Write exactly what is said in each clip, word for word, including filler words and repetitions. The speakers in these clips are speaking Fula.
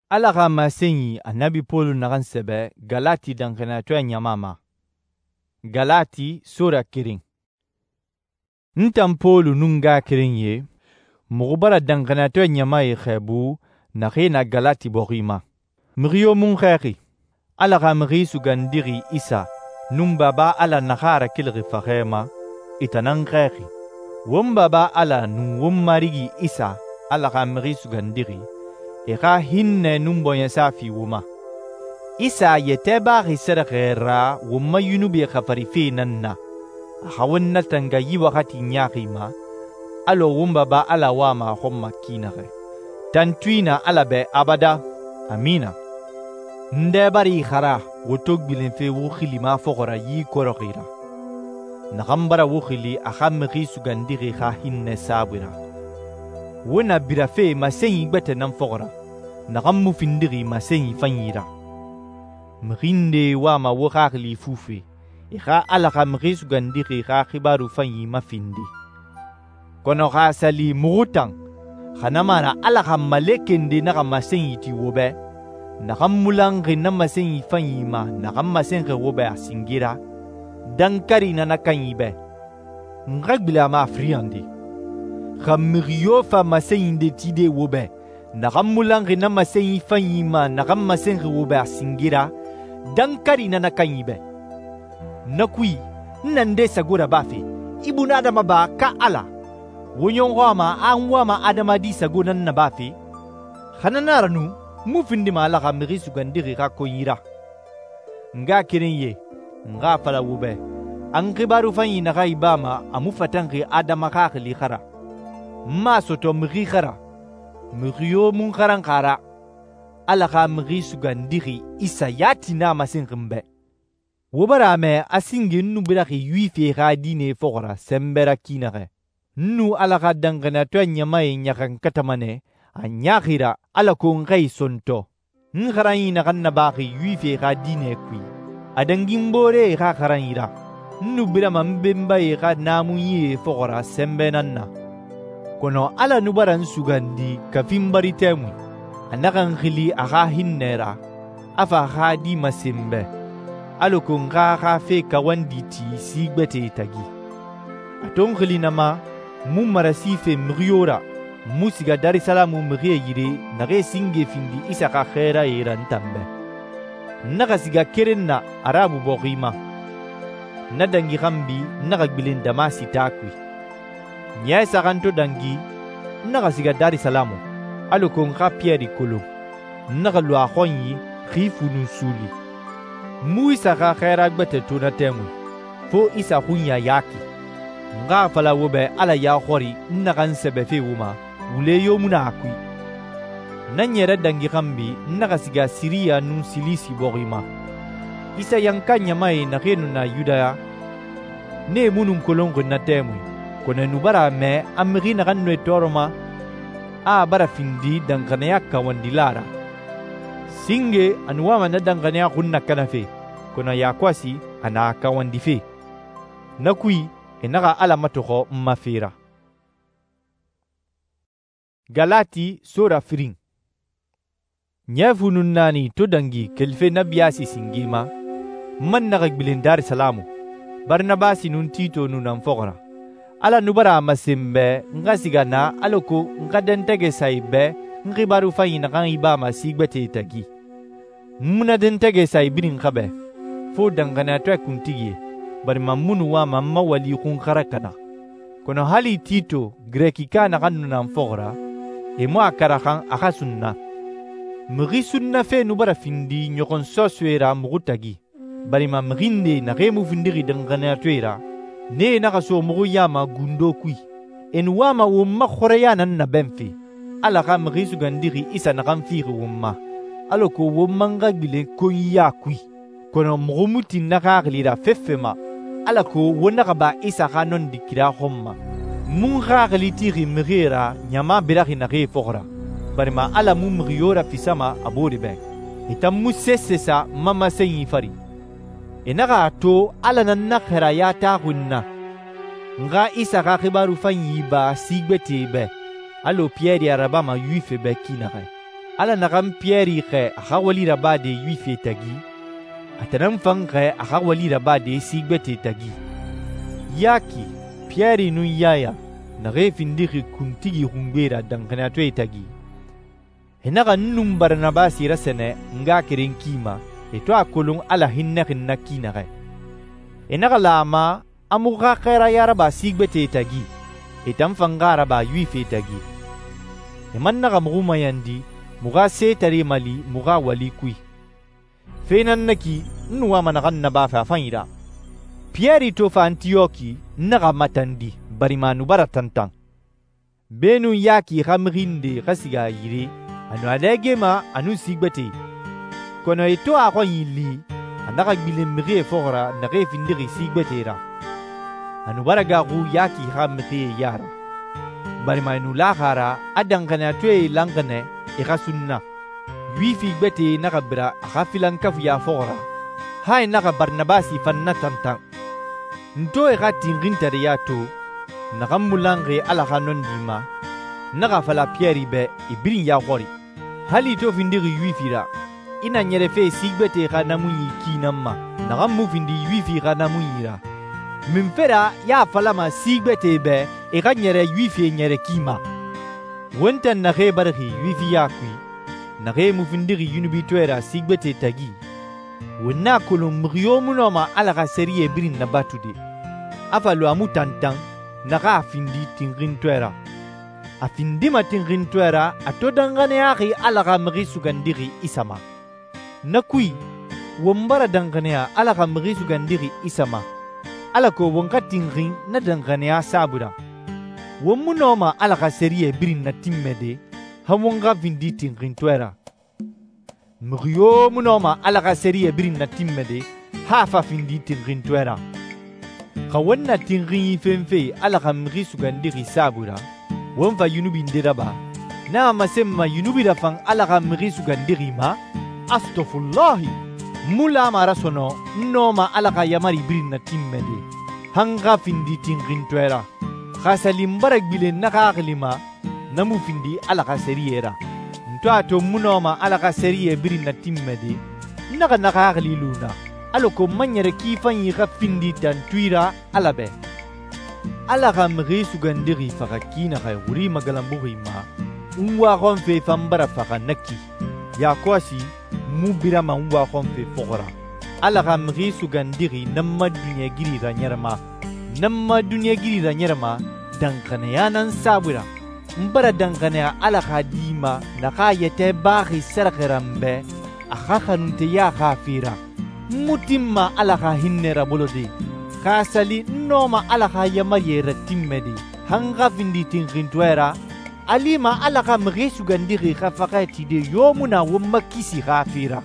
Ala ka masenyi anabi Polu nagan sebe Galati dankanatoya nyamama. Galati sura kiring. Ntan Polu nunga kiring ye, mugubara dankanatoya nyama ye khebu na khina Galati borima. Mriyo mun khaki. Ala ka mri sugandiri Isa, numbaba ala nakhara kilgi fakhema, itanan khaki. Wombaba ala nun marigi Isa, ala ka mri sugandiri. Eka hinne numbonya safi wuma. Isa yete bari sedakera wuma yunubi khafarifi nanna. Ahawanna tanga yi wakati nyakima. Alo wumba ba ala wama homma kinare. Tantuina ala be abada. Amina. Nde bari khara wotog bilinfe wukhili ma fokora yi korokira. Nakambara wukhili ahamri sugandiri kha hinne sabira. Wona birafe masenyi gbete nan fogora nagamu findiri masenyi fanyira mrinde wa ma wakali fufe ikha ala ka mrisu gandiri kha khibaru fanyi mafindi kono kha sali mugutang khanamara ala ka malekende naga masenyi ti wobe nagamulangi na masenyi fanyi ma nagamasengi wobe asingira dankari na nakanyibe ngagbila ma afriandi Khamriyo fa masenyi de tide wobe. Nagamulangi na masenyi fanyima nagamasengi wobe asingira. Dankari na nakanyibe. Nakui, nande sagura bafe. Ibuna adama ba ka ala. Wonyongwama anwama adama di saguna na bafe. Khananaranu, mufindi ma ala khamri sugandiri ka konyira. Nga kirenye, nga fala wobe. Angibaru fanyi naga ibama amufatangi adama kakli khara. Ma soto mri khara mriyo mun kharan khara ala ka mri sugandiri Isa yati na masingimbe wobara me asingi nu biraki yuife ga dine fogora sembera kinare nu ala ka dangana to nyamaye nyakan katamane anyakhira ala ko ngai sonto ngarayi na kanna baki yuife ga dine kui adangimbore ga kharanyira nu birama mbemba ye ga namuye fogora sembenanna kono ala nubaran sugandi kafimbari temu anakan khili aga hinnera afa khadi masimbe aloko nga ga fe kawandi ti sigbete tagi aton khili nama mumara sife mriyora musiga Dar es Salaam mriye yire nage singe findi Isa ka khera iran tambe naga siga kerenna arabu bogima nadangi gambi naga gbilen damasi takwi Nya saganto dangi naga siga Dar es Salaam aloko nga Pierre kolo naga lo akhonyi khifunu suli mu Isa ga khaira gbete tuna temu fo Isa khunya yaki nga fala wobe ala ya khori naga nsebe fe wuma ule yomuna akui nanyera dangi gambi naga siga Syria nun silisi borima Isa yankanya mai na khenu na Yudaya ne munum kolongo na temu kone nubara me amri na kanwe toroma a bara findi dankanaya kawandilara singe anuwama na dankanaya kunna kanafe kona ya kwasi ana kawandife nakui enaga ala matoko mmafira Galati sura firing nyafunun nani to dangi kelfe nabiyasi singima man naga gbilin Dar es Salaam Barnabasi nun Tito nun amfogora ala nubara masimbe nga sigana aloko nga dentege saibe ngibaru fayina kan ibama sigbete tagi muna dentege saibrin khabe fo dangana to kuntigi bari mamunu wa mamma wali kun kharakana kono hali Tito greki kana kanu nan fogra e mo akara kan akasunna mri sunna fe nubara findi nyokon soswera mugutagi bari mamrinde na remu findiri dangana toira ne na kaso mugu yama gundo kui en wama wumma khoreya nan na benfi ala ka mrisu gandiri Isa na kan firi wumma aloko wumma ngagile ko ya kui kono mugu mutin na ka glira feffema ala ko wona ka ba Isa ka non dikira homma mun ga glitiri mrira nyama biraki na ge fogra bari ma ala mum mriyora fisama abori be itam musessesa mama senyi fari Enaga to ala nan nakhera ya ta hunna nga Isa ka khibaru fanyi ba sigbete be alo Pierre araba ma yuife be kinare ala nagam Pierre khe aha wali rabade yuife tagi atanam fang khe aha wali rabade sigbete tagi yaki Pierre nu yaya nage findiki kuntigi humbera dankana to tagi henaga num Barnabas irasene nga kiren kima eto akolung ala hinna hinna kinare enaga lama amuga khaira yaraba sigbete tagi etam fangara ba yuife tagi emannaga muguma yandi muga setari mali muga wali kui fenan naki nuwa managan naba fa fanira Pierre to fa Antioki naga matandi barimanu baratantang benu yaki khamrinde khasiga yire anu adegema anu sigbete kono eto akwa yili anaga bilemre fora nage findiri sigbete ra anu baraga gu yaki khamre yara barimanu lahara adangana twe langane ikasunna wifi gbete naga bira akhafilan kafu ya fora hay naga Barnabasi fanna tantang nto eka tingintari yato naga mulange ala kanon dima naga fala Pierre be ibirin ya khori hali to findiri wifi ra ina nyere fe sigbete ka namunyi kinamma naga mu findi wifi ka namunyira minfera ya fala ma sigbete be eka nyere wifi nyere kima wonta nage barhi wifi ya kui nage mu findiri yunubi toera sigbete tagi wonna kolum mriyo munoma ala ka seriye birin na batude afalo amutantang naga findi tingrin toera afindi ma tingrin toera atodangane yaki ala ka mri sugandiri isama nakui wombara dangane ya ala ka mri sugandiri isama ala ko wonka tingrin na dangane ya sabura womunoma ala ka seriye birin na timmede hamonga findi tingrin toera mriyo munoma ala ka seriye birin na timmede hafa findi tingrin toera kawanna tingrin femfe ala ka mri sugandiri sabura wonfa yunubi ndiraba na masemma yunubi rafang ala ka mri sugandiri ma astaghfirullahi mula marasono noma ala ka yamari birin na timmede hanga findi tingrin toera khasalim barak bile nakaklima namu findi ala ka seriyera nto ato munoma ala ka seriye birin na timmede naka nakakli luna aloko manyere kifan yi ka findi tan tuira alabe ala ka mri sugandiri faka kina ka wuri magalambuhi ma unwa konfe fambara faka naki ya kwasi mubira ma unwa konfe fokora ala ka mri sugandiri namma dunya giri ra nyarma namma dunya giri ra nyarma dankane yanan sabura mbara dankane ala ka dima naka yete bahi sarakarambe akhakanunte ya khafira mutimma ala ka hinnera bolode kasali noma ala ka yamayera timmedi hanga findi tingintwera alima ala ka mri sugandiri khafakati de yomuna womakisi khafira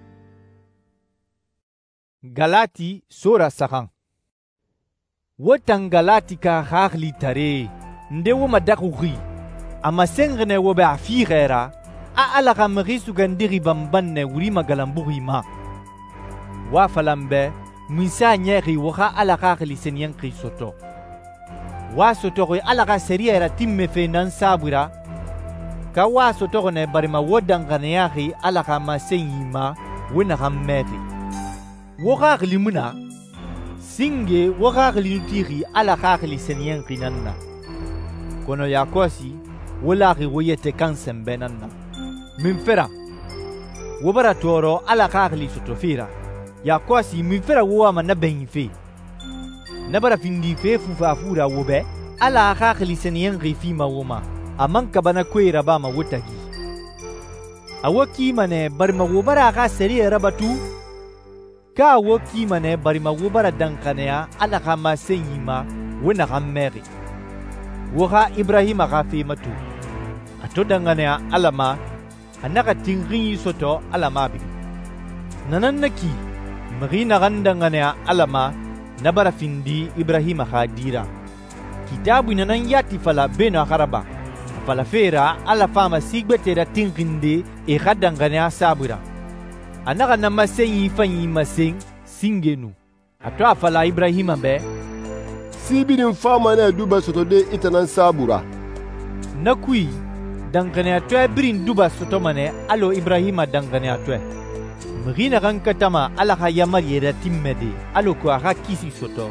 Galati sura sakan wotan Galati ka khali tare ndewo madakuri ama sengene wo ba fi ghera a ala ka mri sugandiri bambanne wuri magalambuhi ma wa falambe misa nyeri waha ala ka khali senyan krisoto wa soto ko ala ka seriera timme fe nan sabura ka wa soto ne barima wodangane yahi ala ka masenyima wona hammeti wo ka khali muna singe wo ka khali nutiri ala ka khali senyan kinanna kono yakosi wala ri woyete kansembe nanna minfera wobara toro ala ka khali sotofira yakosi minfera wo ama na benfe nabara findi fe fufa fura wobe ala ka khali senyan rifi ma woma amanka bana kwera ba ma wotagi awaki mane barma wobara ka seri rabatu ka woki mane barma wobara dankanea ala ka masenyima wona hammeri woha Ibrahima kafi matu atodangane alama anaka tingri soto alama bi nanannaki marina gandangane alama nabara findi Ibrahima khadira kitabu nanan yati fala beno haraba fala fera ala fama sigbete da tinginde e khadangane sabura anaka namasenyi fanyi maseng singenu atwa fala Ibrahima be sibidin fama na duba soto de itanan sabura nakui dangane atwe birin duba sotomane alo Ibrahima dangane atwe. Mrina kan katama ala ka yamar yera timmede alo ko aka kisi soto.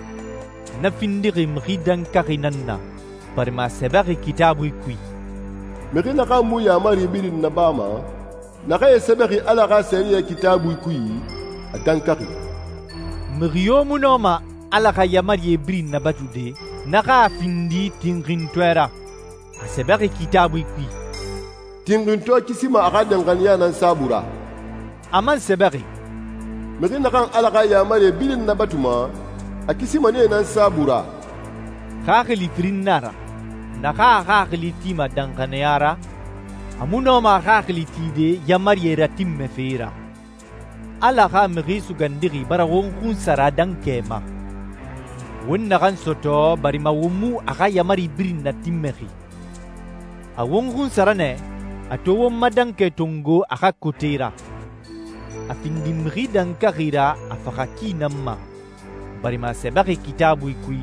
Na findiri mridan karinanna parma sebari kitabu ikui. Mrina kan mu yamar birin nabama na ka sebari ala ka seriya kitabu ikui atankari. Mriyo munoma ala ka yamar birin nabatude na ka findi tingrin twera. Sebari kitabu ikui. Tingrin to kisima aka dangane nan sabura. Aman sebari. Mrina kan ala ka yamar birin nabatuma akisima ne nan sabura. Kakili firinara. Naka kakili tima dangane yara. Amunoma kakili tide yamar yera timme feira. Ala ka mri sugandiri bara wonkun sara dankema. Wonna kan soto bari mawumu aka yamari birin na timmeri. A wonkun sara ne ato womma danke tongo aka kotera. A findi mri dankarira afaka kinamma. Bari ma sebari kitabu ikui.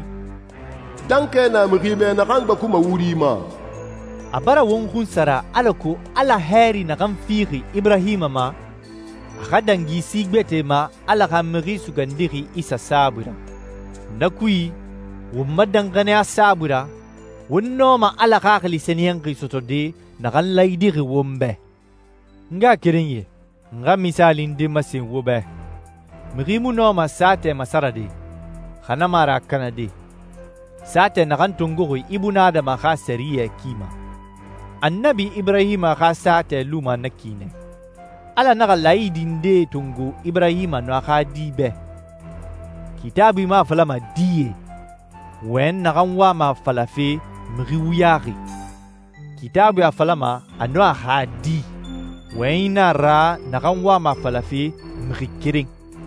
Danke na mri be na kan bakuma wuri ma. A bara wonkun sara alako ala heri na kan firi Ibrahima ma. Aka dangi sigbete ma ala ka mri sugandiri isa sabura. Nakui wumma dangane a sabura. Wonnoma ala kakali seniyan krisotode na kan laidiri wombe. Nga kirinye, nga misalin di masin wobe. Mirimu noma sate masarade, khana mara kanade. Sate na kan tunguri ibuna da maka seriye kima. Annabi Ibrahima ka sate luma nakine. Ala naka laidin de tungu Ibrahima no aka dibe. Kitabu ma falama diye. Wen na kan wa ma falafe mriwuyari. Kitabu ya falama ano ahadi. Wena ra nakanwa ma falafi mrikiring.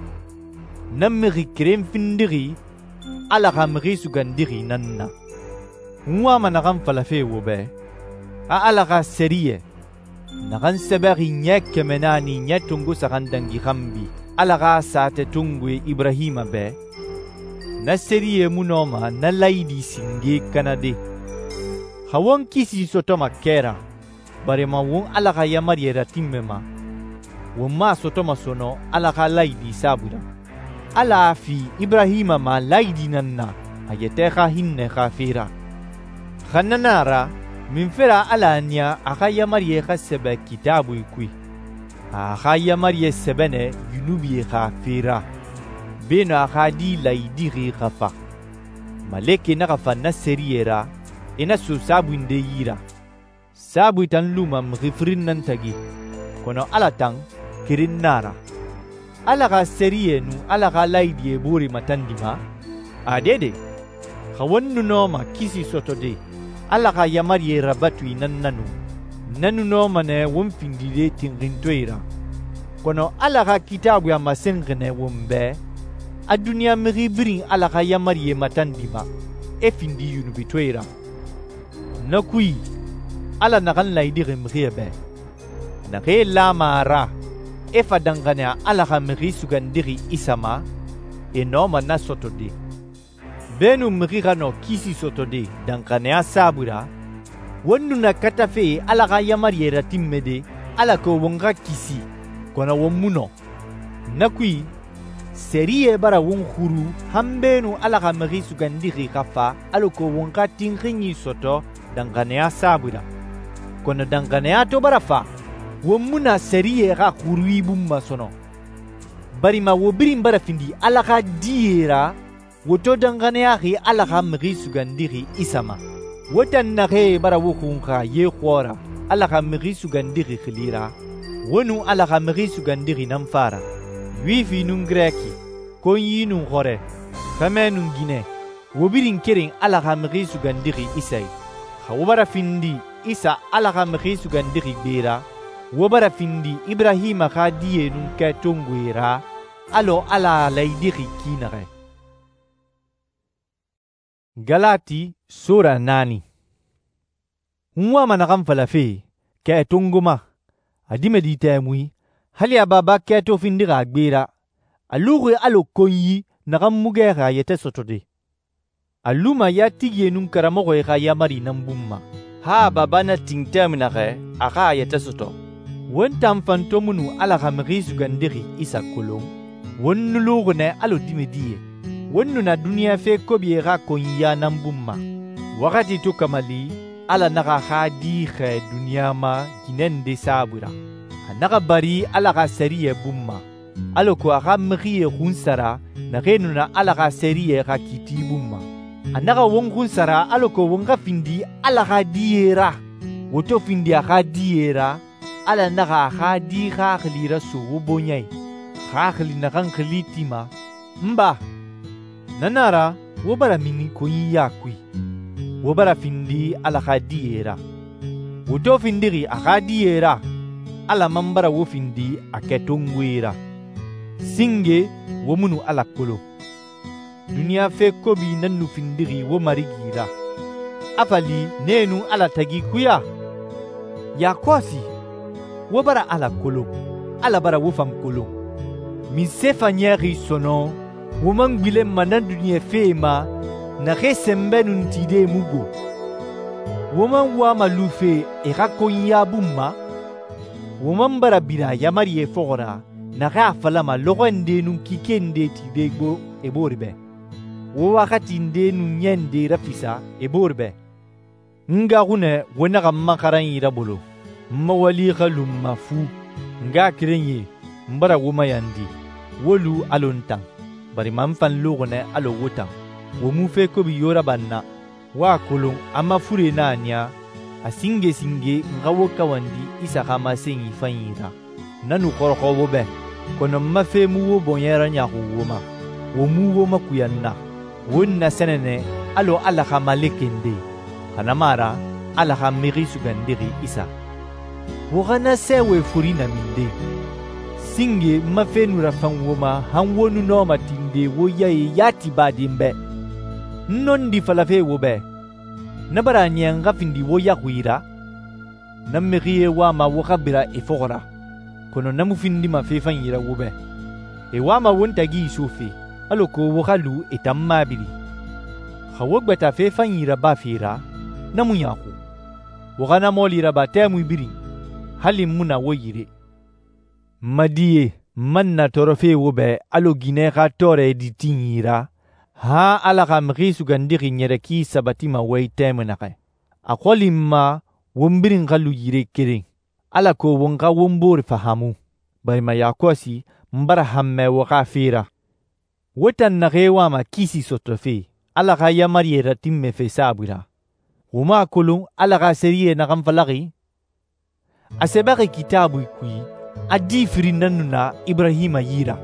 Na mrikiring findiri ala ka mri sugandiri nanna. Nwa ma nakan falafi wobe. A ala ka seriye. Nakan seberi nye kemenani nye tungu sakandangi kambi. Ala ka sate tungu Ibrahima be. Na seriye munoma na laidi singe kanade. Hawon kisi sotoma kera. Bare ma won ala ka yamar yera timmema. Won ma sotoma sono ala ka laidi sabura. Ala fi Ibrahima ma laidi nanna. Ayete ka hinne ka fira. Khananara min fira ala nya aka yamar ye ka sebe kitabu ikui. Aka yamar ye sebene yunubi ka fira. Beno aka di laidi ri kafa. Maleke na kafa na seriyera. Ina so sabu inde yira. Sabu tan luma mrifrin nan tagi. Kono ala tang kirin nara. Ala ka seriye nu ala ka laidi e buri matandima. Adede. Kawannu noma kisi sotode. Ala ka yamari e rabatu inan nanu. Nanu noma ne wumfindide tingrintoira. Kono ala ka kitabu ya masengene wumbe. Adunia mribirin ala ka yamari e matandima. E findi yunubitoira. Nakui ala nakan laidiri mriebe. Nake lama ra. Efa dangane ala ka mri sugandiri isama. E noma na sotode. Benu mrika no kisi sotode dangane a sabura. Wonu na katafe ala ka yamari era timmede. Ala ko wonga kisi. Kona womuno. Nakui seriye bara won khuru. Hambenu ala ka mri sugandiri kafa. Alo ko wonga tingrinyi soto. Dangane a sabura. Kono dangane a to barafa. Womuna seriye ka kurui bumma sono. Bari ma wobirin barafindi ala ka diera. Woto dangane a ki ala ka mri sugandiri isama. Wotan na ke bara wukunka ye khora. Ala ka mri sugandiri khilira. Wonu ala ka mri sugandiri namfara. Wifi nun greki. Konyi nun khore. Kame nun gine. Wobirin kering ala ka mri sugandiri isai. Wabara findi isa ala ka mri sugandiri bera. Wabara findi Ibrahima ka diye nun ke tongwera. Alo ala laidiri kinare. Galati sura nani. Nwa manakam falafe ke tongoma. Adime di temui. Hali ababa ke to findira agbera. Alure alo konyi nakam mugera yete sotode. Aluma ya tigye nun karamogo eka yamari nambumma. ha babana tingtem nake aka yeta soto won tam fantomunu ala kamri sugandiri isa kolon won nulugune alo dimedie wonnu na dunia fe kobiera konya nambumma wakati to kamali ala naka khadi khe dunia ma ginende sabura anaka bari ala ka seriye bumma alo ko aka mriye khunsara na renu na ala ka seriye ka kiti bumma anaka won khunsara alo ko wonga findi ala ka diera woto findi aka diera ala naka khadi kha khlira su wobonyai kha khlina kan khlitima mba nanara wobara mini koyi yakui wobara findi ala khadiera woto findiri akhadiera ala mambara wo findi aketongwera singe womunu ala kolo dunia fe kobi nanu findiri wo marigira afali nenu ala tagi kuya ya kosi wobara ala kolo ala bara wo fam kolo mi sefanyeri sono woman bile manan dunia fema na resembe nuntide mugo woman wa malufe e rakonya bumma woman bara bira yamari e fora na rafala ma logende nun kikende tidego e borbe wo wakati nde nun nyende rafisa e borbe nga gune wona gamma karan yira bolo mawali khalum mafu nga kirenye mbara woma yandi wolu alontan bari man fan lugune alo wutan wo mu fe ko bi yora banna wa kulun amma fure na nya asinge singe ngawo kawandi isa kama sengi fanyira nanu korko wo be kono mafe mu wo bonyera nya ko woma wo mu wo makuyanna wonna senene alo ala kama lekende kanamara ala khamiri sugandiri isa wo gana sewe furina minde singe mafenu rafan woma han wonu no matinde wo yaye yati badimbe nondi falafe wo be nabara nyanga findi wo yakwira namriye wa ma wo khabira ifora kono namu findi mafe fanyira wo be e wa ma wonta gi sufi aloko wo khalu etamma bili khawogba ta fe fanyira bafira namu yaku wo gana molira batemu biri halim muna wo yire Madie manna torofe wobe alo gine ka tore di tinyira ha ala kamri sugandiri nyere ki sabatima wei temenake akwalimma wombirin kalu yire kiring ala ko wonka wombori fahamu bari ma yakosi mbara hamme waka fira wotan na rewa ma kisi sotofe ala ka yamari ratimme fe sabira woma kulun ala ka seriye na kamfalaki asebaki kitabu ikui adi firinanu na Ibrahima yira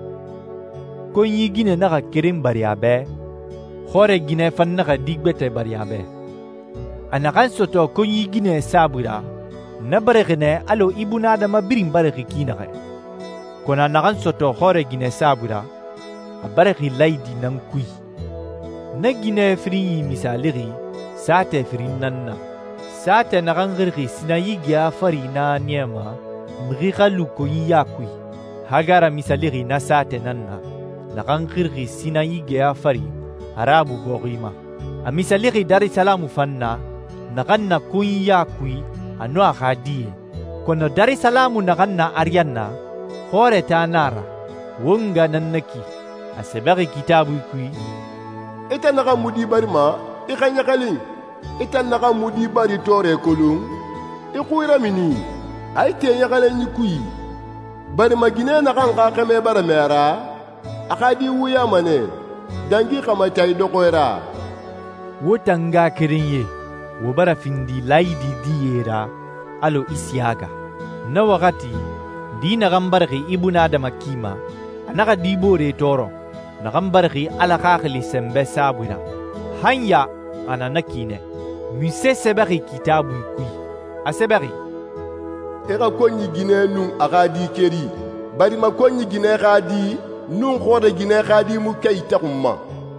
konyi gine naka kirin bariabe khore gine fan naka digbete bariabe anakan soto konyi gine sabura na barekine alo ibuna adama birin bareki kinake kona nakan soto khore gine sabura a bareki laidi nan kui na gine firin misaliri sate firin nanna sate nakan girki sinayi gya farina niema mriga luko yakui hagara misaliri na sate nanna nakan girki sinayi gya fari arabu gorima a misaliri dari salamu fanna nakan na kun yakui anu akhadie kono dari salamu nakan na arianna khore ta nara wonga nannaki asebari kitabu kui ita naka mudi bari ma ikanya kalin ita naka mudi bari tore kolung ikuira mini ay te yakalen ni kui bari magine naka nka kame bara mera akadi wuya mane dangi kama tay dokoira wotanga kirinye wobara findi laidi diyera alo isiaga na wakati di nagambarki ibuna adama kima anaka dibore toro nagambarki alakakli sembe sabwina hanya ananakine muse sebari kitabu kui asebari eka konyi gine nun akadi keri bari ma konyi gine kadi nun khode gine kadi mu kayta kumma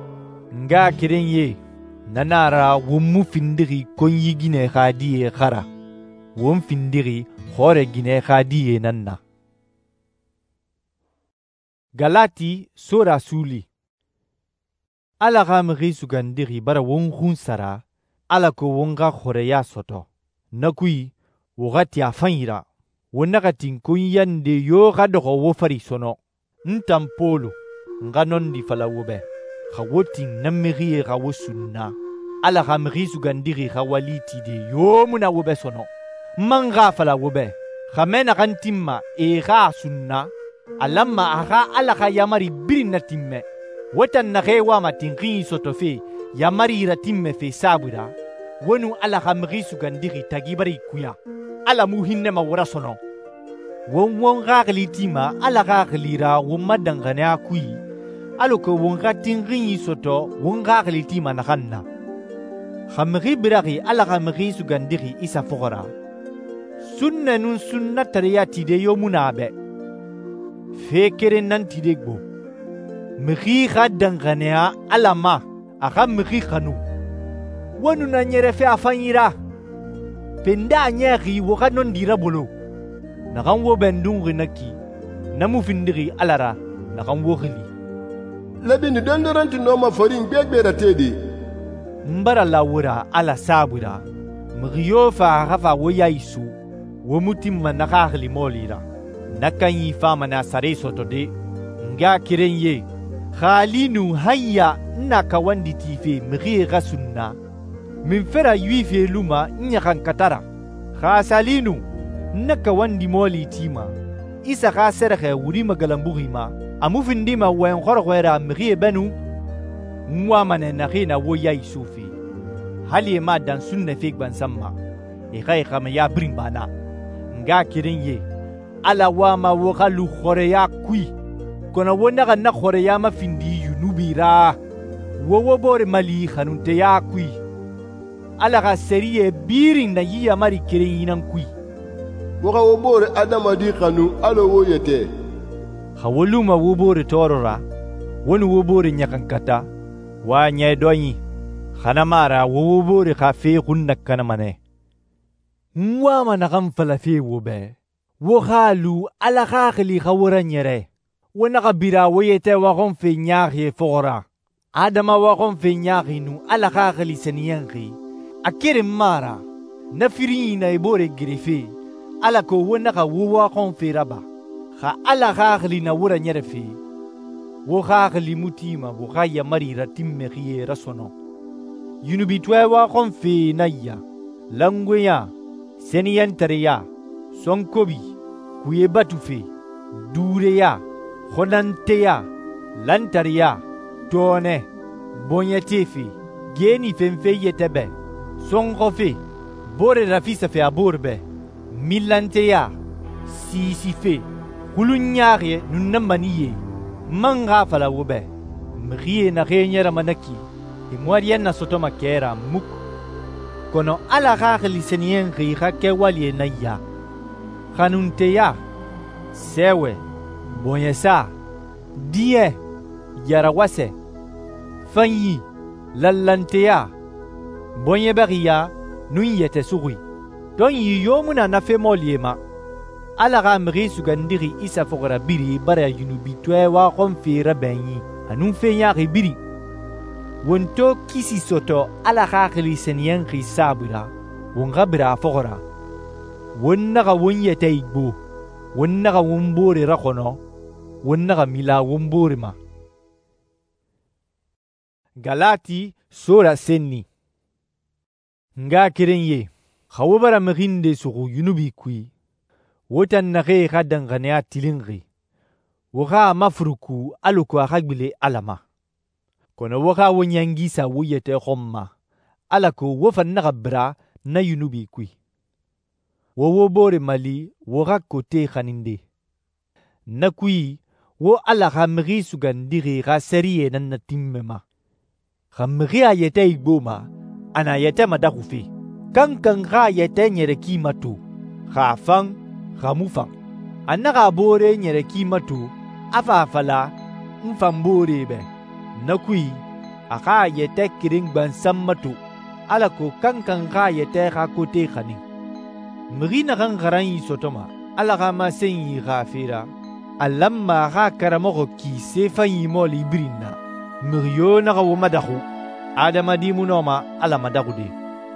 nga kirenye nanara wumu findiri konyi gine kadi e khara wum findiri khore gine kadi e nanna Galati sura suli ala gamri sugandiri bara wonghun sara ala ko wonga khore ya soto nakui wogati afanyira wonakatin kunyande yo gadoko wo fari sono ntam polo nganon di fala wobe khawotin namiri ga wosunna ala khamri sugandiri khawaliti de yo muna wobe sono manga fala wobe khamena kantimma e ga sunna alamma aga ala ka yamari birina timme watan na gewa matingi sotofe yamari ratimme fe sabura wonu ala khamri sugandiri tagibari kuya ala muhinne ma wora sono won won gagalitima ala gagalira won dangane akui aloko won gatingi soto won gagalitima na kanna khamri biragi ala khamri sugandiri isa fogora sunna nun sunna tariyati de yomunabe fekere nanti degbo mri dangane alama aka mri khanu wonu na nyere fe afanyira penda nyeri wokanon dira bolo nakan wo bendungi naki namu findiri alara nakan wo khili labini dondoranti noma forin begbera tedi mbara lawura ala sabura mriyo fa hafa wo yaisu wo mutimma naka khili molira nakan yi fama na sare soto de nga kirenye khalinu hayya naka wandi tife mri gasunna min fera yuife luma nyakan katara khasalinu naka wandi moli tima isa khasera kha wuri magalambuhima amufindima wen khorkhwera mri banu mwa mana nakhina wo yai sufi hali ma dan sunna fik ban samma e khay khama ya brimbana nga kirenye ala wama wo khalu khoreya kui kona wona kana khoreya mafindi yunubira wo wo bore mali khanunte ya kui ala ga seriye birin na yiya mari kiren yinan kui woka wo bore adama di khanu alo wo yete khawoluma wo bore torora woni wo bore nyakankata wa nya doyi khana mara wo bore khafe kunna kana mane mwa mana kam fala fe wo be wo khalu ala khakhli khawra nyere wona kabira wo yete wa gon fe nyaari fora adama wa gon fe nyaari nu ala khakhli seniyangi akere mara nafirina ibore grife ala ko wona ka wo kon feraba kha ala khakhli na wura nyerefe wo khakhli mutima wo khaya marira timme khiye rasono yunubi twa wa kon fe naya langweya seniyantareya sonkobi kuye batufe dureya khonanteya lantareya tone bonyetefe geni femfe yetebe songofe bore rafisa fe aburbe milanteya sisife kulunyare nunamaniye manga fala wobe mriye na renyera manaki imwariya na sotoma kera muk kono ala khali senien ri khake wali na ya khanunteya sewe bonyesa die yarawase fanyi lallanteya bonye bariya nunyete sugui don yi yomuna na fe moliema ala ga mri sugandiri isa fogora biri bara yunubi twa wa konfira benyi anu fe nyari biri wonto kisi soto ala ga khli senyen khi sabura wonga bira fogora wonna ga wonyete igbo wonna ga wombore rakono wonna ga mila wombore ma Galati sura senni nga kirenye khawbara mghinde sugu yunubi kui wotan nage gadan ganya tilingri woga mafruku aluko agbile alama kono woga wonyangisa wuyete khomma alako wofan nagabra na yunubi kui wowo bore mali woga kote khaninde nakui wo ala khamri sugandiri ga seriye nan timmema khamri ayete igboma ana yete madakufi kankan ga yete nyere kimatu khafang khamufang anaka bore nyere kimatu afafala mfambore be nakui aka yete kiring bansammatu alako kankan ga yete ga kote khani mrina kan garan sotoma alaka masenyi gafira alamma ga karamo ki sefanyi moli brina mriyo na ga womadahu adama di munoma ala madagude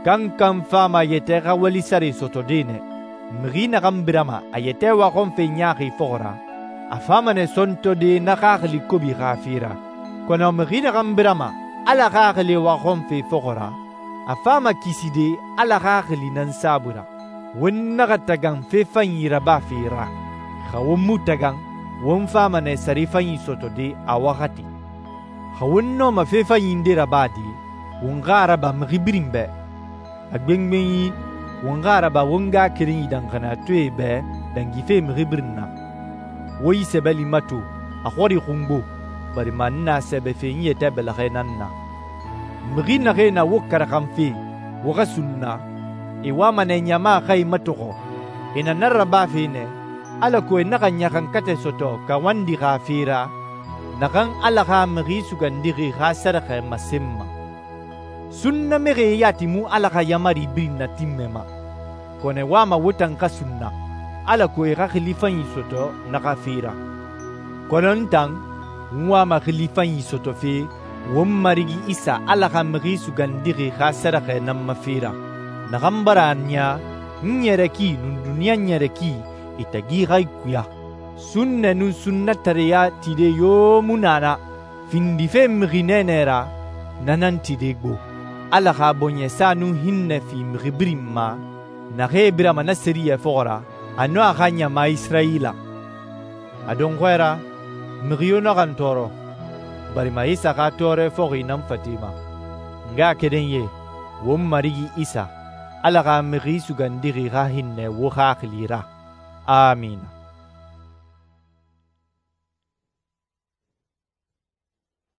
kan kan fama yete ga wali sare soto dine mri na gambirama ayete wa kon fe nyaaki fogora afama ne sonto de na khali kobi khafira kono mri na gambirama ala khali wa kon fe fogora afama kiside ala khali nan sabura wonna gatagan fe fanyira ba fira khawum mutagan won fama ne sari fanyi soto de awakati khawunno ma fe fanyindira badi wongara ba mribrimbe agbengbenyi wongara ba wonga kirin dangana tuebe dangi fe mribrina woyi sebeli matu akhori khumbo bari manna sebe fe nyete bela khenanna mrina khena wokara khamfi woga sunna e wama ne nyama khay matoko ina naraba fine ala ko naka nyakan kate soto ka wandi khafira nakan ala kha mri sugandiri khasara khay masimma sunna mere yati mu ala ka yamari binna timmema kone wama wotan ka sunna ala ko ira khilifan yisoto na kafira konon tang wama khilifan yisoto fe wom marigi isa ala ka mri sugandiri khasara ka nam mafira na gambaranya nyereki nun dunia nyereki itagi gai kuya sunna nun sunna tariya tide yo munana findi fe mri nenera nanan tide go ala kha bonye sanu hinne fi mribrimma na hebra manasriya fora anno akhanya ma israila adon kwera mriyo no gantoro bari ma isa ka tore fogi nam fatima nga kedenye wom marigi isa ala kha mri sugandiri ga hinne wo kha khilira amin.